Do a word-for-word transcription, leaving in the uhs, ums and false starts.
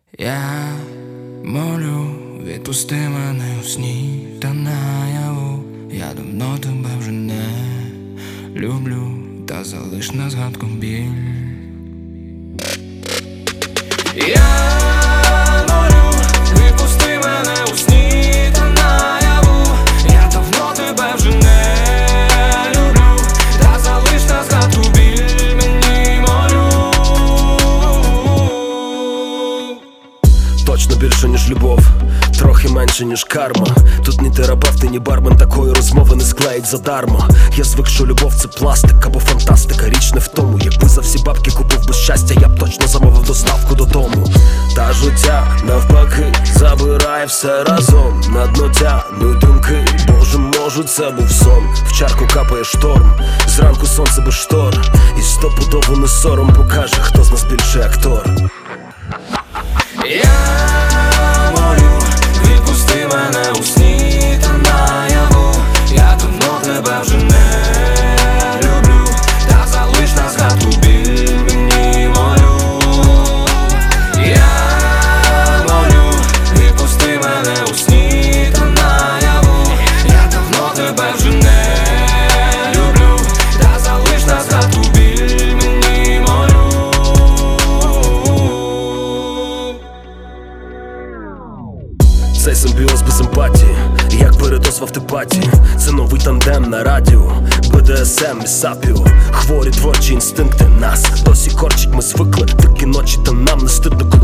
Я молю, відпусти мене у сні та наяву. Я давно тебе вже не люблю, та залиш на згадку біль. Я молю, відпусти мене у сні та наяву. Я давно тебе вже не люблю, та залиш на згадку біль мені, молю. Точно більше, ніж любов, трохи менше, ніж карма. Тут ні терапевт, ні бармен такої розмови не склеїть задарма. Я звик, що любов це пластик або фантастика. Річ не в тому, якби за всі бабки купив би щастя, я б точно замовив доставку додому. Та життя навпаки забирає все разом. На дно тянуть думки, боже, може це був сон. В чарку капає шторм, зранку сонце без штор. І стопудово не сором покаже, хто з нас більший актор. Я молю, відпусти мене у сні та наяву. Я давно тебе вже не люблю, та залиш на згадку біль мені, молю. Я молю, відпусти мене у сні та наяву. Я давно тебе вже не люблю, та залиш на згадку біль мені, молю. Цей симбіоз без емпатії, як передоз в автопатії. Це новий тандем на радіо, Б Д С М і Сапіо. Хворі творчі інстинкти нас досі корчить, ми звикли. Такі ночі, та нам не стидно